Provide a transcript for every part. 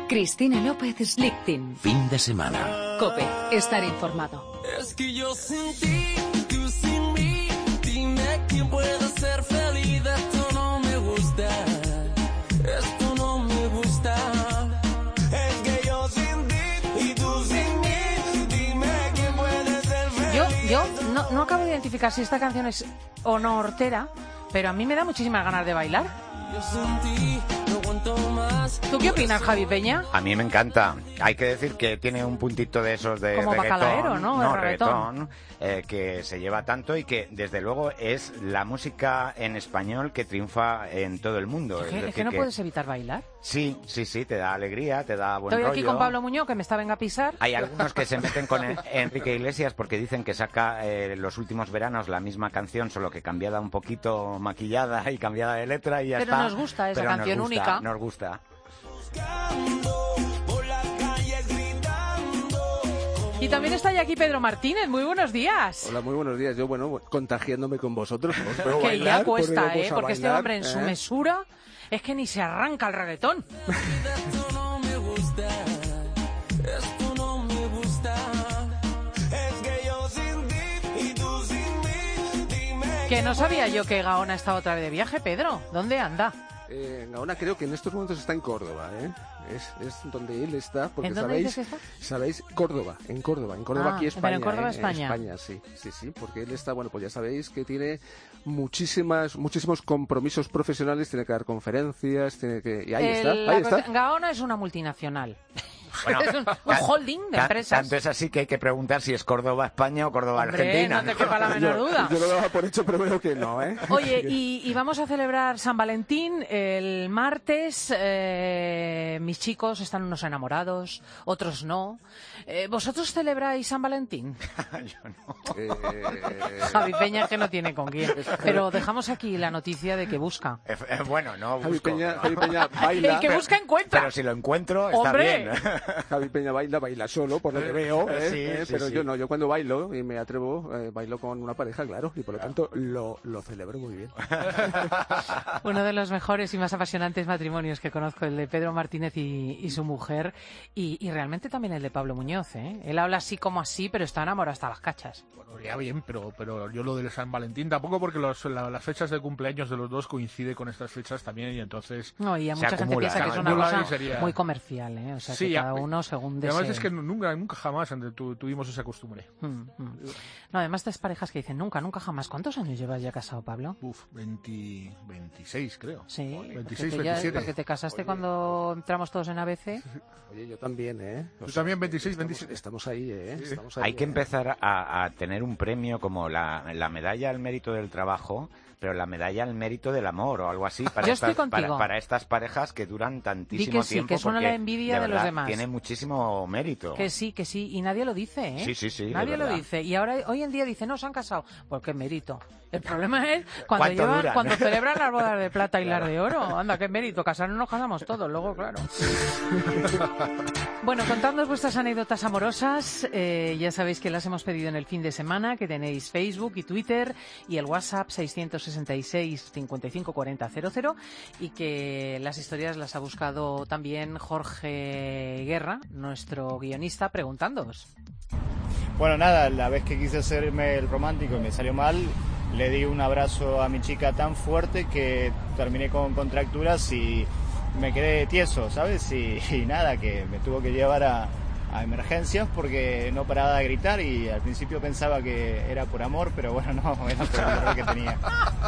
Cristina López Slichting. Fin de semana. COPE. Estar informado. Es que yo sin ti, tú sin mí. Dime quién puede ser feliz. Esto no me gusta. Esto no me gusta. Es que yo sin ti y tú sin mí. Dime quién puede ser feliz. Yo no acabo de identificar si esta canción es o no hortera, pero a mí me da muchísimas ganas de bailar. Yo sin ti no aguanto más. ¿Tú qué opinas, Javi Peña? A mí me encanta. Hay que decir que tiene un puntito de esos de como reggaetón, bacalaero, ¿no? No, reggaetón. que se lleva tanto y que, desde luego, es la música en español que triunfa en todo el mundo. Es que no puedes evitar bailar. Sí, te da alegría, te da buen rollo. Estoy aquí con Pablo Muñoz, que me está venga a pisar. Hay algunos que se meten con Enrique Iglesias porque dicen que saca los últimos veranos la misma canción, solo que cambiada un poquito, maquillada y cambiada de letra y ya Pero está. nos gusta esa Pero canción única. Nos gusta. Y también está aquí Pedro Martínez. Muy buenos días. Hola, muy buenos días. Yo, contagiándome con vosotros. Que ya cuesta, porque bailar, este hombre en su mesura es que ni se arranca el reggaetón. Esto no me gusta. Esto no me gusta. Es que yo sin ti y tú sin mí. Dime. Que no sabía yo que Gaona estaba otra vez de viaje, Pedro. ¿Dónde anda? Gaona creo que en estos momentos está en Córdoba, ¿eh? Es donde él está, porque ¿En dónde dices que está? sabéis, Córdoba, en Córdoba, aquí España. Pero en Córdoba, España. España. Sí, porque él está, pues ya sabéis que tiene muchísimos compromisos profesionales, tiene que dar conferencias, y ahí está. Gaona es una multinacional. Bueno, es un holding de empresas. Tanto es así que hay que preguntar si es Córdoba España o Córdoba Argentina. No te quepa la menor duda. Yo lo daba por hecho, pero veo que no, ¿eh? Oye, y vamos a celebrar San Valentín el martes. Mis chicos están unos enamorados, otros no. ¿Vosotros celebráis San Valentín? Yo no. Javi Peña que no tiene con quién. Pero dejamos aquí la noticia de que busca. Bueno, no Javi busco. Peña baila. El que busca encuentra. Pero si lo encuentro, ¡Hombre! está bien. Javi Peña baila solo, por lo que veo, sí, pero sí. yo no, yo cuando bailo y me atrevo, bailo con una pareja, claro, y por lo tanto lo celebro muy bien. Uno de los mejores y más apasionantes matrimonios que conozco, el de Pedro Martínez y su mujer, y realmente también el de Pablo Muñoz, ¿eh? Él habla así como así, pero está enamorado hasta las cachas. Bueno, ya bien, pero yo lo de San Valentín tampoco, porque las fechas de cumpleaños de los dos coincide con estas fechas también, y entonces no, y a mucha gente acumula, piensa que es una cosa muy comercial, ¿eh? O sea, sí, que cada uno según desee. Además es que nunca jamás tuvimos esa costumbre. No, además estas parejas que dicen nunca jamás. ¿Cuántos años llevas ya casado, Pablo? 26 creo. Sí, 26, porque 27. Porque te casaste cuando entramos todos en ABC. Oye, yo también, ¿eh? Tú también 26, 27. Estamos ahí, ¿eh? Hay que empezar a tener un premio como la medalla al mérito del trabajo, pero la medalla al mérito del amor o algo así para estas parejas que duran tantísimo tiempo. Que suena la envidia de los demás. Tiene muchísimo mérito. Que sí, y nadie lo dice, ¿eh? Sí. Nadie lo dice. Y ahora, hoy en día dice, no, se han casado. ¿Por qué mérito? El problema es cuando celebran las bodas de plata y las de oro. Anda, qué mérito. Casarnos nos casamos todos, luego, claro. Bueno, contadnos vuestras anécdotas amorosas. Ya sabéis que las hemos pedido en el fin de semana, que tenéis Facebook y Twitter y el WhatsApp 666 55 40 00, y que las historias las ha buscado también Jorge Guerra, nuestro guionista, preguntándoos. Bueno, nada, la vez que quise hacerme el romántico y me salió mal, le di un abrazo a mi chica tan fuerte que terminé con contracturas y me quedé tieso, ¿sabes? Y nada, que me tuvo que llevar a emergencias porque no paraba de gritar, y al principio pensaba que era por amor, pero bueno, no, era por el dolor que tenía.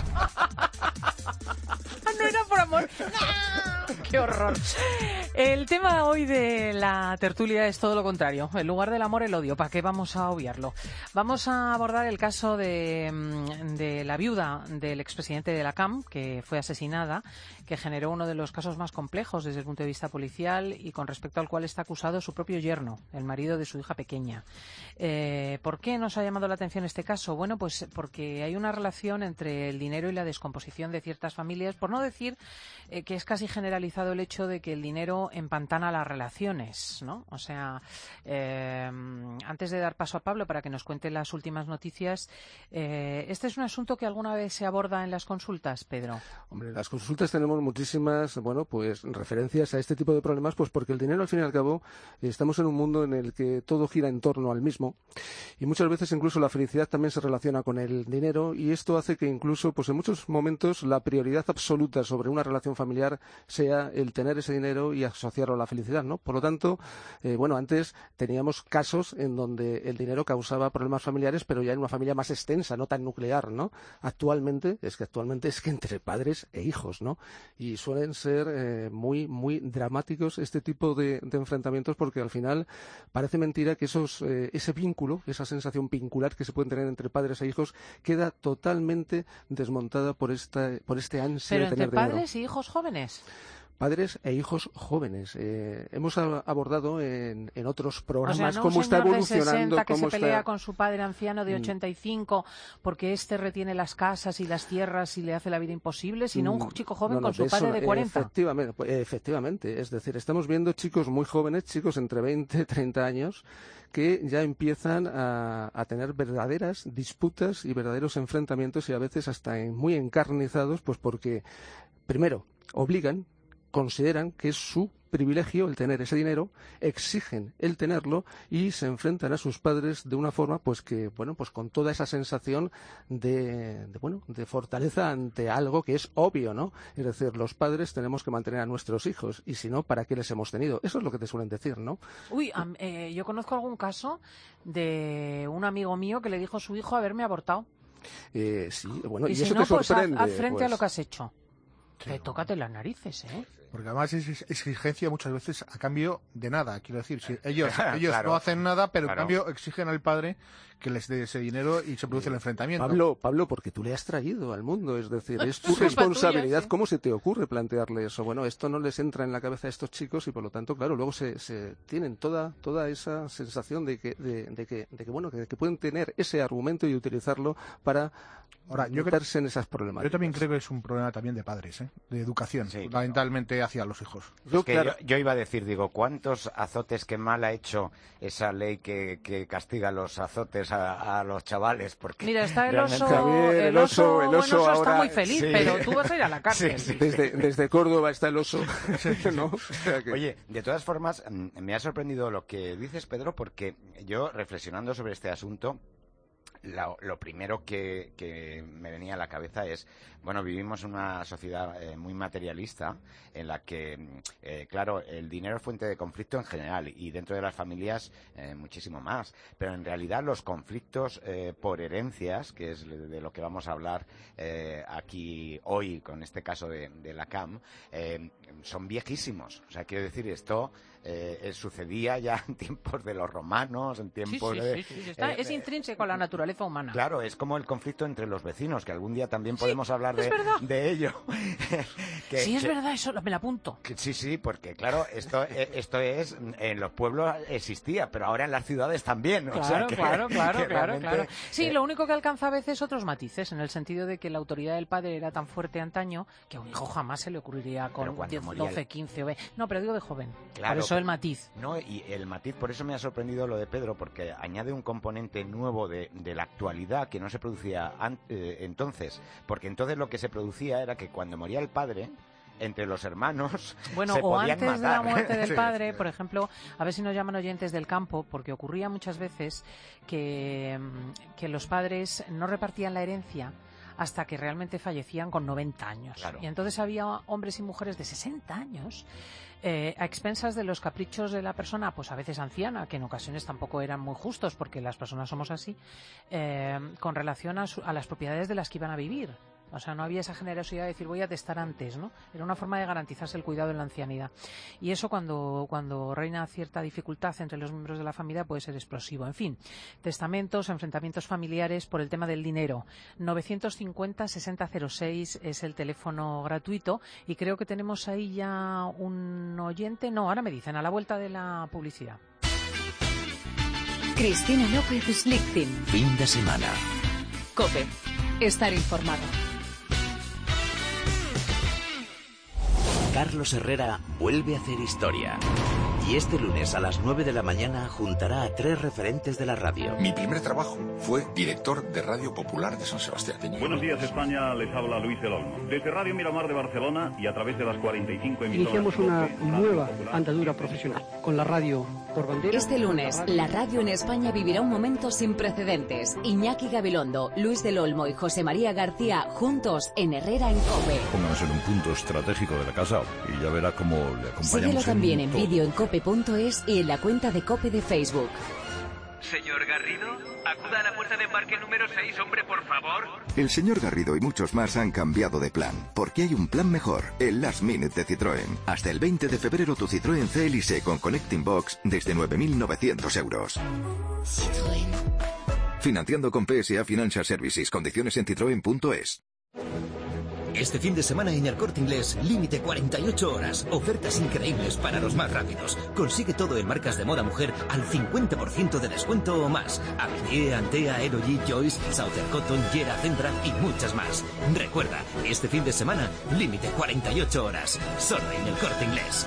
No era por amor. ¡No! ¡Qué horror! El tema hoy de la tertulia es todo lo contrario. En lugar del amor, el odio. ¿Para qué vamos a obviarlo? Vamos a abordar el caso de la viuda del expresidente de la CAM, que fue asesinada, que generó uno de los casos más complejos desde el punto de vista policial y con respecto al cual está acusado su propio yerno, el marido de su hija pequeña. ¿Por qué nos ha llamado la atención este caso? Bueno, pues porque hay una relación entre el dinero y la descomposición de ciertas familias, por no decir que es casi generalizado analizado el hecho de que el dinero empantana las relaciones, ¿no? O sea, antes de dar paso a Pablo para que nos cuente las últimas noticias, ¿este es un asunto que alguna vez se aborda en las consultas, Pedro? Hombre, en las consultas tenemos muchísimas, pues referencias a este tipo de problemas, pues porque el dinero, al fin y al cabo, estamos en un mundo en el que todo gira en torno al mismo y muchas veces incluso la felicidad también se relaciona con el dinero, y esto hace que incluso, pues en muchos momentos, la prioridad absoluta sobre una relación familiar sea el tener ese dinero y asociarlo a la felicidad, ¿no? Por lo tanto, antes teníamos casos en donde el dinero causaba problemas familiares, pero ya en una familia más extensa, no tan nuclear, ¿no? Actualmente es que entre padres e hijos, ¿no? Y suelen ser muy, muy dramáticos este tipo de enfrentamientos, porque al final parece mentira que ese vínculo, esa sensación vincular que se puede tener entre padres e hijos, queda totalmente desmontada por este ansia de tener dinero. ¿Pero entre padres y hijos jóvenes? Padres e hijos jóvenes. Hemos abordado en otros programas cómo está evolucionando. Un señor de 60 que se pelea con su padre anciano de 85 porque éste retiene las casas y las tierras y le hace la vida imposible, sino un chico joven con su padre de 40. Efectivamente. Es decir, estamos viendo chicos muy jóvenes, chicos entre 20 y 30 años, que ya empiezan a tener verdaderas disputas y verdaderos enfrentamientos, y a veces hasta muy encarnizados, pues porque, primero, consideran que es su privilegio el tener ese dinero, exigen el tenerlo y se enfrentan a sus padres de una forma pues con toda esa sensación de fortaleza ante algo que es obvio, ¿no? Es decir, los padres tenemos que mantener a nuestros hijos, y si no, ¿para qué les hemos tenido? Eso es lo que te suelen decir, ¿no? Yo conozco algún caso de un amigo mío que le dijo a su hijo haberme abortado. Y si eso no, te sorprende. Haz frente a lo que has hecho. Tócate las narices, ¿eh? Porque además es exigencia muchas veces a cambio de nada. Quiero decir, si ellos claro, no hacen nada, pero claro. en cambio exigen al padre que les dé ese dinero y se produce el enfrentamiento. Pablo, porque tú le has traído al mundo, es decir, es tu responsabilidad. ¿Cómo se te ocurre plantearle eso? Bueno, esto no les entra en la cabeza a estos chicos, y por lo tanto, claro, luego se tienen toda esa sensación de que pueden tener ese argumento y utilizarlo para meterse en esas problemáticas. Yo también creo que es un problema también de padres, de educación, fundamentalmente hacia los hijos. Yo iba a decir, ¿cuántos azotes, qué mal ha hecho esa ley que castiga los azotes a los chavales? Porque mira, está el oso, Javier, el oso ahora está muy feliz, pero tú vas a ir a la cárcel. Sí. Desde Córdoba está el oso. ¿No? O sea que... Oye, de todas formas, me ha sorprendido lo que dices, Pedro, porque yo, reflexionando sobre este asunto, lo primero que me venía a la cabeza es, vivimos en una sociedad muy materialista en la que, claro, el dinero es fuente de conflicto en general, y dentro de las familias muchísimo más, pero en realidad los conflictos por herencias, que es de lo que vamos a hablar aquí hoy con este caso de la CAM, son viejísimos. O sea, quiero decir, esto sucedía ya en tiempos de los romanos, en tiempos es intrínseco a la naturaleza humana. Claro, es como el conflicto entre los vecinos, que algún día también podemos hablar de ello. Es verdad, eso me la apunto. Sí, porque claro, esto es, en los pueblos existía, pero ahora en las ciudades también. Claro. Sí, lo único que alcanza a veces otros matices, en el sentido de que la autoridad del padre era tan fuerte antaño que a un hijo jamás se le ocurriría con 10, 12, 15 o 20. No, pero digo de joven. Claro, por eso el matiz. No, y el matiz, por eso me ha sorprendido lo de Pedro, porque añade un componente nuevo de la actualidad que no se producía entonces, porque entonces lo que se producía era que cuando moría el padre, entre los hermanos se podían antes matar. De la muerte del padre, por ejemplo, a ver si nos llaman oyentes del campo, porque ocurría muchas veces que los padres no repartían la herencia hasta que realmente fallecían con 90 años. Claro. Y entonces había hombres y mujeres de 60 años a expensas de los caprichos de la persona, pues a veces anciana, que en ocasiones tampoco eran muy justos, porque las personas somos así, con relación a las propiedades de las que iban a vivir. O sea, no había esa generosidad de decir voy a testar antes, ¿no? Era una forma de garantizarse el cuidado en la ancianidad. Y eso cuando reina cierta dificultad entre los miembros de la familia puede ser explosivo. En fin, testamentos, enfrentamientos familiares por el tema del dinero. 950-6006 es el teléfono gratuito, y creo que tenemos ahí ya un oyente. No, ahora me dicen, a la vuelta de la publicidad. Cristina López Slichting. Fin de semana. COPE. Estar informado. Carlos Herrera vuelve a hacer historia. Y este lunes a las 9 de la mañana juntará a 3 referentes de la radio. Mi primer trabajo fue director de Radio Popular de San Sebastián. Buenos días, España, les habla Luis del Olmo. Desde Radio Miramar de Barcelona y a través de las 45 emisoras... Iniciamos una nueva andadura profesional con la radio por bandera. Este lunes, la radio en España vivirá un momento sin precedentes. Iñaki Gabilondo, Luis del Olmo y José María García juntos en Herrera en COPE. Pónganos en un punto estratégico de la casa y ya verá cómo le acompañamos. Síguelo también en vídeo en cope.es y en la cuenta de COPE de Facebook. Señor Garrido, acuda a la puerta de embarque número 6, hombre, por favor. El señor Garrido y muchos más han cambiado de plan, porque hay un plan mejor, el Last Minute de Citroën. Hasta el 20 de febrero tu Citroën C-Elise con Connecting Box desde 9.900 euros. Citroën. Financiando con PSA Financial Services. Condiciones en citroen.es. Este fin de semana en El Corte Inglés, límite 48 horas. Ofertas increíbles para los más rápidos. Consigue todo en marcas de moda mujer al 50% de descuento o más. Avenier, Antea, Erogy, Joyce, Southern Cotton, Yera, Centra y muchas más. Recuerda, este fin de semana, límite 48 horas. Solo en El Corte Inglés.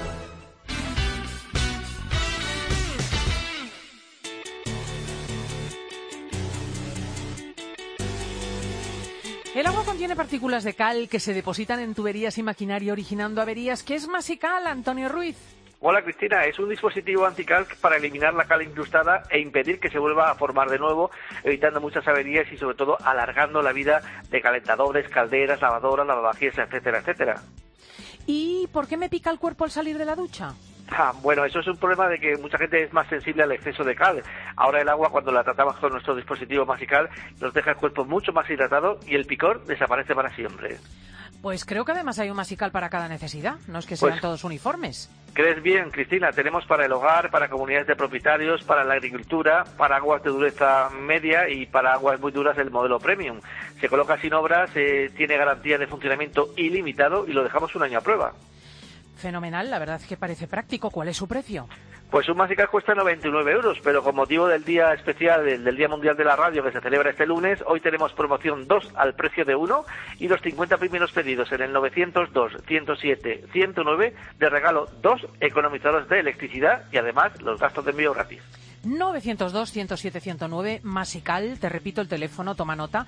El agua contiene partículas de cal que se depositan en tuberías y maquinaria originando averías. ¿Qué es Masical, Antonio Ruiz? Hola Cristina, es un dispositivo antical para eliminar la cal incrustada e impedir que se vuelva a formar de nuevo, evitando muchas averías y sobre todo alargando la vida de calentadores, calderas, lavadoras, lavavajillas, etcétera, etcétera. ¿Y por qué me pica el cuerpo al salir de la ducha? Bueno, eso es un problema de que mucha gente es más sensible al exceso de cal. Ahora el agua, cuando la tratamos con nuestro dispositivo Masical, nos deja el cuerpo mucho más hidratado y el picor desaparece para siempre. Pues creo que además hay un Masical para cada necesidad, no es que sean todos uniformes. ¿Crees bien, Cristina? Tenemos para el hogar, para comunidades de propietarios, para la agricultura, para aguas de dureza media y para aguas muy duras del modelo Premium. Se coloca sin obras, tiene garantía de funcionamiento ilimitado y lo dejamos un año a prueba. Fenomenal, la verdad es que parece práctico. ¿Cuál es su precio? Pues un Masical cuesta 99 euros, pero con motivo del día especial, del Día Mundial de la Radio que se celebra este lunes, hoy tenemos promoción 2 al precio de 1 y los 50 primeros pedidos en el 902-107-109 de regalo 2 economizados de electricidad y además los gastos de envío gratis. 902-107-109, Masical, te repito el teléfono, toma nota,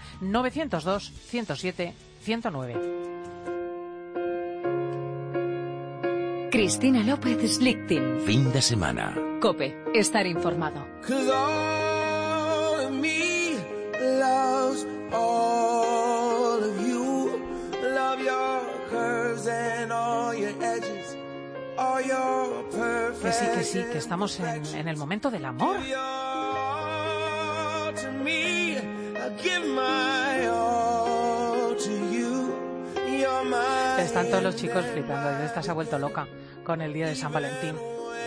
902-107-109. Cristina López Slichting. Fin de semana. COPE, estar informado. Que sí, que estamos en el momento del amor. Están todos los chicos flipando. Esta se ha vuelto loca con el día de San Valentín.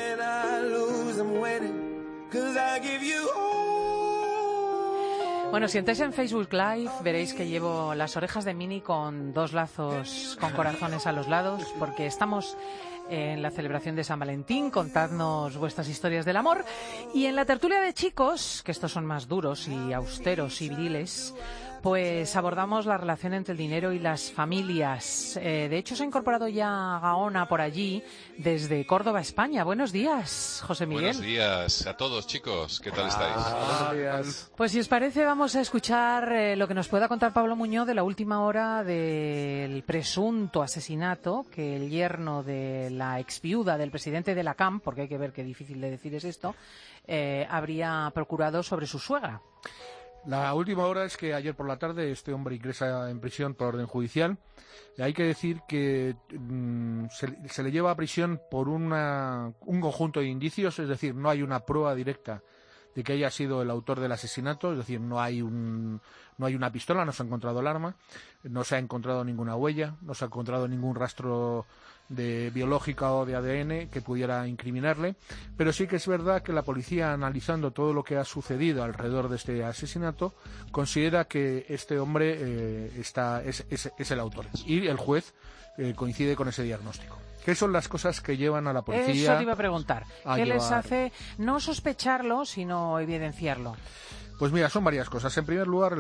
Bueno, si entráis en Facebook Live veréis que llevo las orejas de Mini con 2 lazos con corazones a los lados, porque estamos en la celebración de San Valentín. Contadnos vuestras historias del amor. Y en la tertulia de chicos, que estos son más duros y austeros y viriles, pues abordamos la relación entre el dinero y las familias. De hecho, se ha incorporado ya Gaona por allí, desde Córdoba, España. Buenos días, José Miguel. Buenos días a todos, chicos. ¿Qué tal estáis? Buenos días. Pues si os parece, vamos a escuchar lo que nos pueda contar Pablo Muñoz de la última hora del presunto asesinato que el yerno de la exviuda del presidente de la CAM, porque hay que ver qué difícil de decir es esto, habría procurado sobre su suegra. La última hora es que ayer por la tarde este hombre ingresa en prisión por orden judicial. Hay que decir que se le lleva a prisión por un conjunto de indicios, es decir, no hay una prueba directa de que haya sido el autor del asesinato, es decir, no hay una pistola, no se ha encontrado el arma, no se ha encontrado ninguna huella, no se ha encontrado ningún rastro biológica o de ADN que pudiera incriminarle, pero sí que es verdad que la policía, analizando todo lo que ha sucedido alrededor de este asesinato, considera que este hombre es el autor, y el juez coincide con ese diagnóstico. ¿Qué son las cosas que llevan a la policía? Eso te iba a preguntar. ¿Qué les hace no sospecharlo, sino evidenciarlo? Pues mira, son varias cosas. En primer lugar,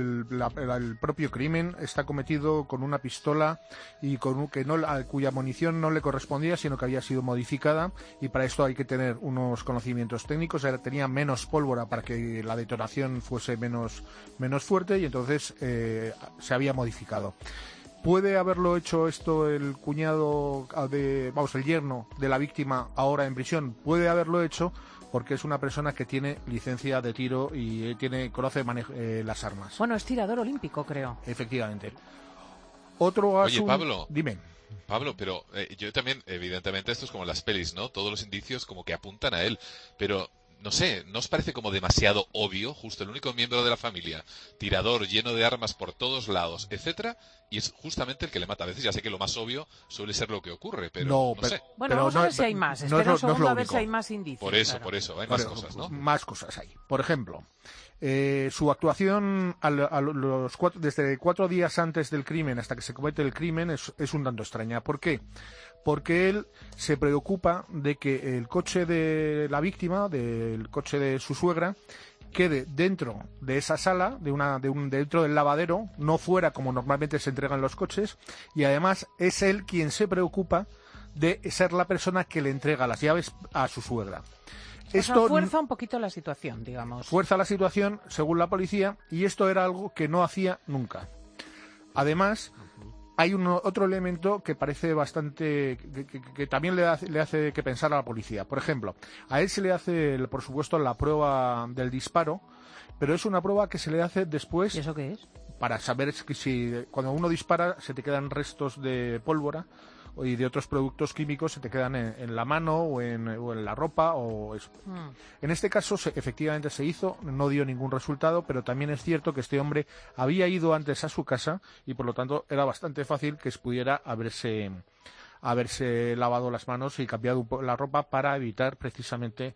el propio crimen está cometido con una pistola y cuya munición no le correspondía, sino que había sido modificada, y para esto hay que tener unos conocimientos técnicos. Tenía menos pólvora para que la detonación fuese menos fuerte, y entonces se había modificado. ¿Puede haberlo hecho esto el cuñado el yerno de la víctima ahora en prisión? Puede haberlo hecho porque es una persona que tiene licencia de tiro y conoce las armas. Bueno, es tirador olímpico, creo. Efectivamente. Otro asunto... Oye, Pablo. Dime. Pablo, pero yo también, evidentemente, esto es como en las pelis, ¿no? Todos los indicios como que apuntan a él, pero... No sé, ¿no os parece como demasiado obvio? Justo el único miembro de la familia, tirador, lleno de armas por todos lados, etcétera, y es justamente el que le mata. A veces ya sé que lo más obvio suele ser lo que ocurre, pero no sé. Bueno, vamos a ver si hay más. Espera un segundo a ver si hay más indicios. Por eso, hay más cosas, ¿no? Más cosas hay. Por ejemplo, su actuación desde 4 días antes del crimen hasta que se comete el crimen es un tanto extraña. ¿Por qué? Porque él se preocupa de que el coche de la víctima, del coche de su suegra, quede dentro de esa sala, dentro del lavadero, no fuera como normalmente se entregan los coches, y además es él quien se preocupa de ser la persona que le entrega las llaves a su suegra. Esto fuerza un poquito la situación, digamos. Fuerza la situación, según la policía, y esto era algo que no hacía nunca. Además, hay otro elemento que parece bastante... que también le hace que pensar a la policía. Por ejemplo, a él se le hace, por supuesto, la prueba del disparo, pero es una prueba que se le hace después... ¿Y eso qué es? Para saber si cuando uno dispara se te quedan restos de pólvora y de otros productos químicos, se te quedan en la mano o en la ropa o eso. En este caso efectivamente se hizo, no dio ningún resultado, pero también es cierto que este hombre había ido antes a su casa y por lo tanto era bastante fácil que pudiera haberse lavado las manos y cambiado la ropa para evitar precisamente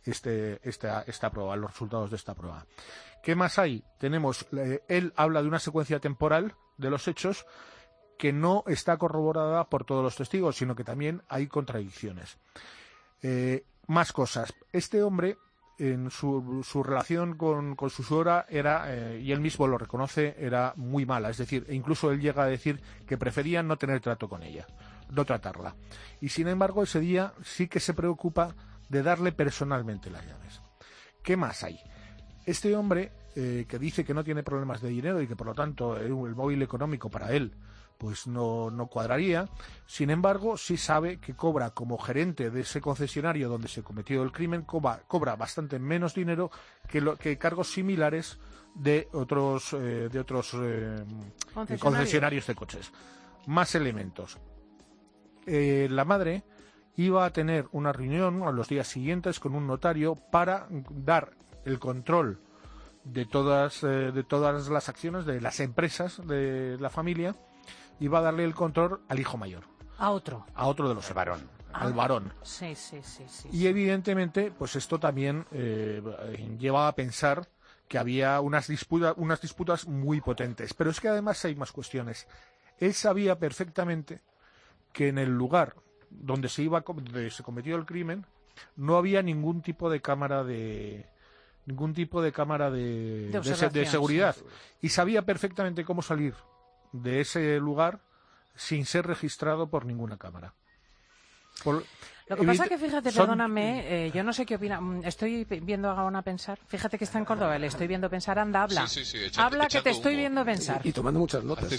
esta prueba, los resultados de esta prueba. ¿Qué más hay? Él habla de una secuencia temporal de los hechos que no está corroborada por todos los testigos, sino que también hay contradicciones. Más cosas. Este hombre, en su relación con su suegra era, y él mismo lo reconoce, era muy mala. Es decir, incluso él llega a decir que prefería no tener trato con ella, no tratarla. Y sin embargo, ese día sí que se preocupa de darle personalmente las llaves. ¿Qué más hay? Este hombre, que dice que no tiene problemas de dinero y que por lo tanto el móvil económico para él pues no cuadraría, sin embargo sí sabe que cobra como gerente de ese concesionario donde se cometió el crimen, cobra bastante menos dinero que cargos similares de otros concesionarios de coches. Más elementos. La madre iba a tener una reunión a los días siguientes con un notario para dar el control de todas las acciones de las empresas de la familia. Iba a darle el control al hijo mayor. A otro de los varón. Al varón. Sí. Y evidentemente, pues esto también lleva a pensar que había unas disputas muy potentes. Pero es que además hay más cuestiones. Él sabía perfectamente que en el lugar donde se cometió el crimen no había ningún tipo de cámara de seguridad. Y sabía perfectamente cómo salir de ese lugar sin ser registrado por ninguna cámara. Lo que pasa que, fíjate, perdóname, yo no sé qué opina. Estoy viendo a Gaona pensar. Fíjate que está en Córdoba, le estoy viendo pensar. Anda, habla. Sí, habla, que te estoy viendo pensar. Y tomando muchas notas.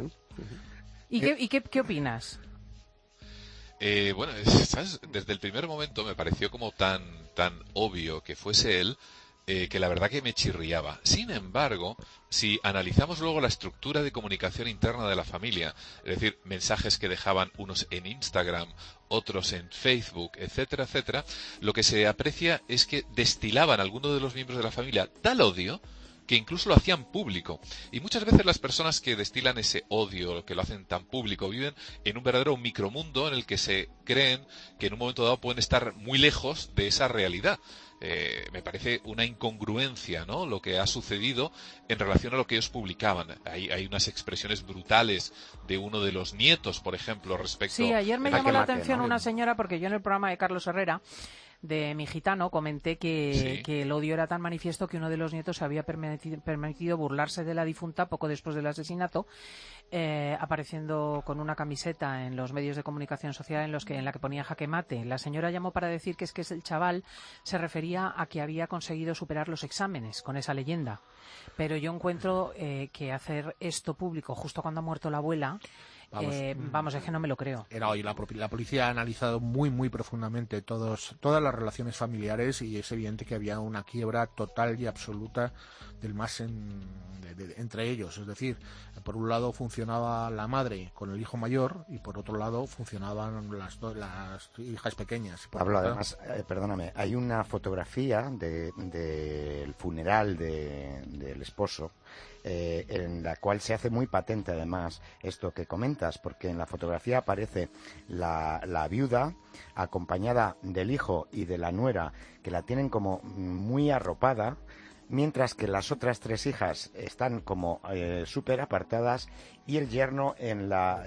¿Y qué opinas? Bueno, ¿sabes? Desde el primer momento me pareció como tan obvio que fuese él, que la verdad que me chirriaba. Sin embargo, si analizamos luego la estructura de comunicación interna de la familia, es decir, mensajes que dejaban unos en Instagram, otros en Facebook, etcétera, etcétera, lo que se aprecia es que destilaban algunos de los miembros de la familia tal odio que incluso lo hacían público. Y muchas veces las personas que destilan ese odio, que lo hacen tan público, viven en un verdadero micromundo en el que se creen que en un momento dado pueden estar muy lejos de esa realidad. Me parece una incongruencia, ¿no?, lo que ha sucedido en relación a lo que ellos publicaban. Hay unas expresiones brutales de uno de los nietos, por ejemplo, respecto... Sí, ayer me llamó la atención una señora, porque yo en el programa de Carlos Herrera de Mi Gitano, comenté que el odio era tan manifiesto que uno de los nietos se había permitido burlarse de la difunta poco después del asesinato, apareciendo con una camiseta en los medios de comunicación social en la que ponía jaque mate. La señora llamó para decir que el chaval se refería a que había conseguido superar los exámenes con esa leyenda. Pero yo encuentro que hacer esto público justo cuando ha muerto la abuela, es que no me lo creo. La policía ha analizado muy profundamente todas las relaciones familiares y es evidente que había una quiebra total y absoluta del más entre ellos. Es decir, por un lado funcionaba la madre con el hijo mayor y por otro lado funcionaban las hijas pequeñas. Pablo, además, perdóname, hay una fotografía del funeral del esposo, en la cual se hace muy patente además esto que comentas, porque en la fotografía aparece la viuda acompañada del hijo y de la nuera, que la tienen como muy arropada, mientras que las otras 3 hijas están como súper apartadas y el yerno en la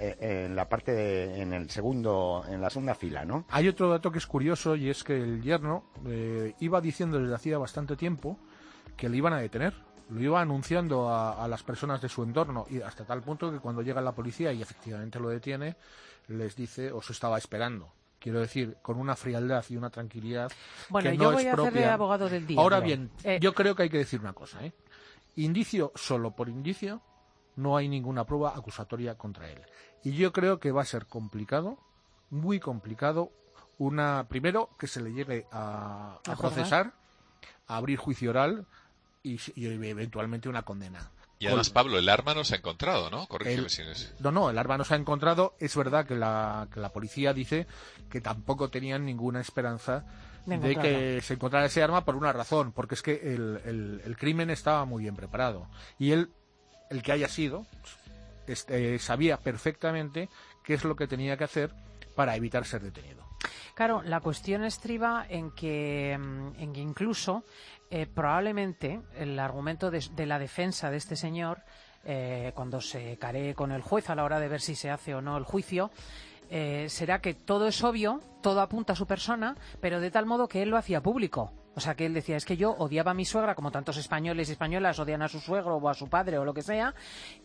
segunda fila, ¿no? Hay otro dato que es curioso y es que el yerno iba diciendo desde hacía bastante tiempo que le iban a detener. Lo iba anunciando a las personas de su entorno y hasta tal punto que cuando llega la policía y efectivamente lo detiene, les dice, os estaba esperando. Quiero decir, con una frialdad y una tranquilidad que no es propia. Yo voy a hacer de abogado del día. Ahora bien, yo creo que hay que decir una cosa, Indicio solo por indicio, no hay ninguna prueba acusatoria contra él. Y yo creo que va a ser complicado, muy complicado, primero que se le llegue a procesar, a abrir juicio oral y eventualmente una condena. Y además, Pablo, el arma no se ha encontrado, ¿no? Corrígeme si es... No, el arma no se ha encontrado. Es verdad que la policía dice que tampoco tenían ninguna esperanza de que se encontrara ese arma por una razón, porque es que el crimen estaba muy bien preparado. Y el que haya sido, sabía perfectamente qué es lo que tenía que hacer para evitar ser detenido. Claro, la cuestión estriba en que incluso probablemente el argumento de la defensa de este señor, cuando se caree con el juez a la hora de ver si se hace o no el juicio, será que todo es obvio, todo apunta a su persona, pero de tal modo que él lo hacía público. O sea, que él decía, es que yo odiaba a mi suegra, como tantos españoles y españolas odian a su suegro o a su padre o lo que sea,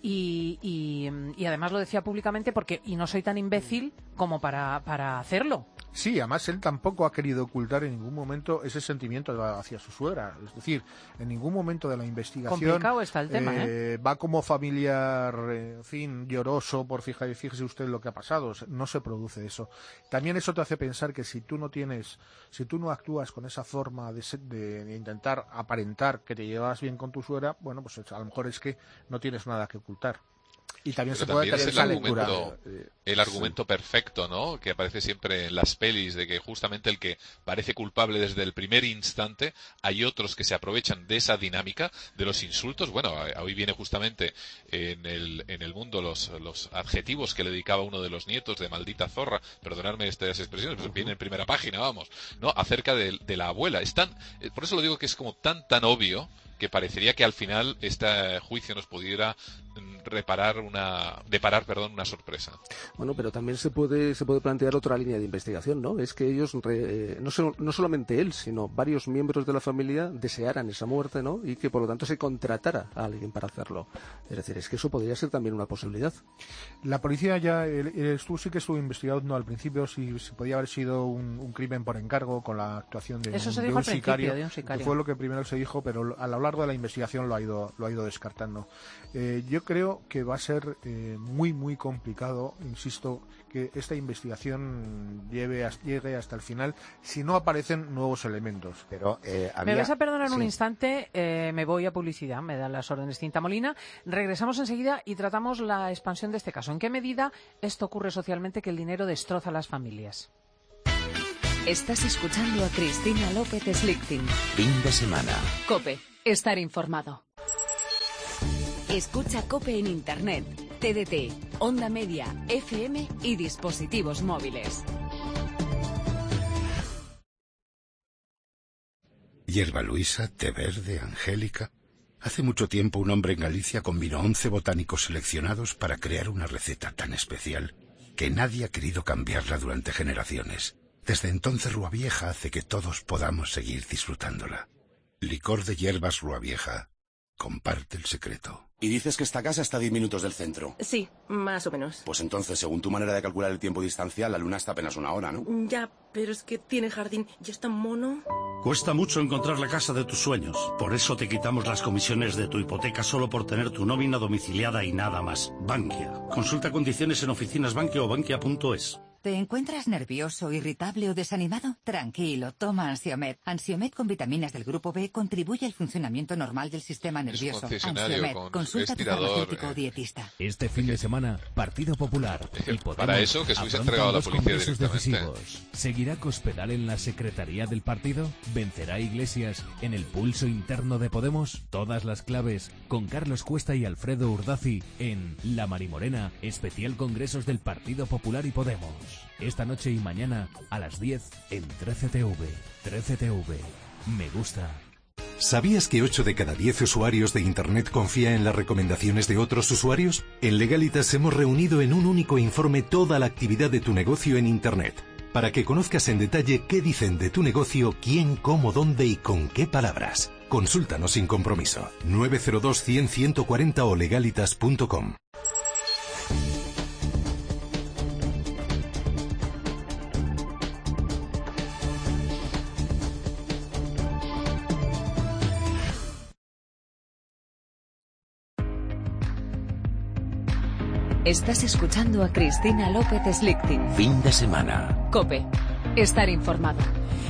y además lo decía públicamente y no soy tan imbécil como para hacerlo. Sí, además él tampoco ha querido ocultar en ningún momento ese sentimiento hacia su suegra. Es decir, en ningún momento de la investigación complicado está el tema, va como familiar, en fin, lloroso por fíjese usted lo que ha pasado. No se produce eso. También eso te hace pensar que si tú no actúas con esa forma de intentar aparentar que te llevas bien con tu suegra, bueno, pues a lo mejor es que no tienes nada que ocultar. Y también pero se puede también tener es esa lectura. El argumento perfecto, ¿no? Que aparece siempre en las pelis, de que justamente el que parece culpable desde el primer instante, hay otros que se aprovechan de esa dinámica, de los insultos. Bueno, hoy viene justamente en el mundo los adjetivos que le dedicaba uno de los nietos de maldita zorra, perdonadme estas expresiones, pero viene en primera página, vamos, ¿no? Acerca de la abuela. Por eso lo digo que es como tan obvio que parecería que al final este juicio nos pudiera deparar una sorpresa. Bueno, pero también se puede plantear otra línea de investigación, ¿no? Es que ellos, no solamente él, sino varios miembros de la familia desearan esa muerte, ¿no? Y que por lo tanto se contratara a alguien para hacerlo. Es decir, es que eso podría ser también una posibilidad. La policía sí que estuvo investigando al principio si podía haber sido un crimen por encargo con la actuación de un sicario. Que fue lo que primero se dijo, pero a lo largo de la investigación lo ha ido descartando. Yo creo que va a ser muy complicado, insisto, que esta investigación llegue hasta el final si no aparecen nuevos elementos. Pero me vais a perdonar un instante, me voy a publicidad, me dan las órdenes Cinta Molina, regresamos enseguida y tratamos la expansión de este caso. ¿En qué medida esto ocurre socialmente, que el dinero destroza a las familias? Estás escuchando a Cristina López Slichting. Fin de semana. COPE. Estar informado. Escucha COPE en Internet, TDT, Onda Media, FM y dispositivos móviles. Hierba Luisa, té verde, angélica. Hace mucho tiempo un hombre en Galicia combinó 11 botánicos seleccionados para crear una receta tan especial que nadie ha querido cambiarla durante generaciones. Desde entonces Rua Vieja hace que todos podamos seguir disfrutándola. Licor de hierbas Rua Vieja. Comparte el secreto. Y dices que esta casa está a 10 minutos del centro. Sí, más o menos. Pues entonces, según tu manera de calcular el tiempo distancial, la luna está apenas una hora, ¿no? Ya, pero es que tiene jardín y es tan mono. Cuesta mucho encontrar la casa de tus sueños. Por eso te quitamos las comisiones de tu hipoteca solo por tener tu nómina domiciliada y nada más. Bankia. Consulta condiciones en oficinas Bankia o bankia.es. ¿Te encuentras nervioso, irritable o desanimado? Tranquilo, toma Ansiomed. Ansiomed con vitaminas del grupo B contribuye al funcionamiento normal del sistema nervioso. Ansiomed, consulta a tu farmacéutico o dietista. Este fin de semana, Partido Popular y Podemos para eso que se hubiese entregado a la policía directamente. Decisivos. ¿Seguirá Cospedal en la secretaría del partido? ¿Vencerá Iglesias en el pulso interno de Podemos? Todas las claves con Carlos Cuesta y Alfredo Urdazi en La Marimorena, especial congresos del Partido Popular y Podemos. Esta noche y mañana a las 10 en 13TV. 13TV. Me gusta. ¿Sabías que 8 de cada 10 usuarios de Internet confía en las recomendaciones de otros usuarios? En Legalitas hemos reunido en un único informe toda la actividad de tu negocio en Internet, para que conozcas en detalle qué dicen de tu negocio, quién, cómo, dónde y con qué palabras. Consúltanos sin compromiso. 902 100 140 o legalitas.com. Estás escuchando a Cristina López Slichting. Fin de semana. COPE. Estar informado.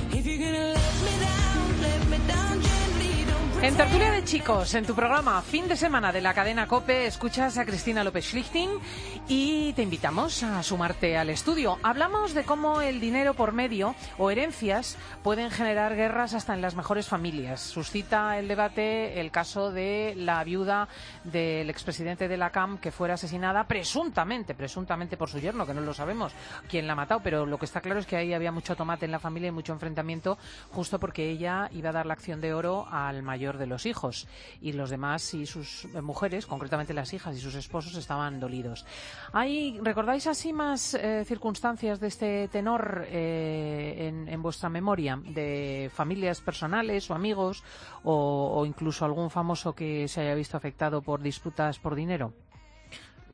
En Tertulia de Chicos, en tu programa Fin de Semana de la cadena COPE, escuchas a Cristina López Schlichting y te invitamos a sumarte al estudio. Hablamos de cómo el dinero por medio o herencias pueden generar guerras hasta en las mejores familias. Suscita el debate el caso de la viuda del expresidente de la CAM que fuera asesinada presuntamente por su yerno, que no lo sabemos quién la ha matado, pero lo que está claro es que ahí había mucho tomate en la familia y mucho enfrentamiento, justo porque ella iba a dar la acción de oro al mayor de los hijos y los demás y sus mujeres, concretamente las hijas y sus esposos, estaban dolidos. ¿Recordáis así más circunstancias de este tenor en vuestra memoria, de familias personales o amigos o incluso algún famoso que se haya visto afectado por disputas por dinero?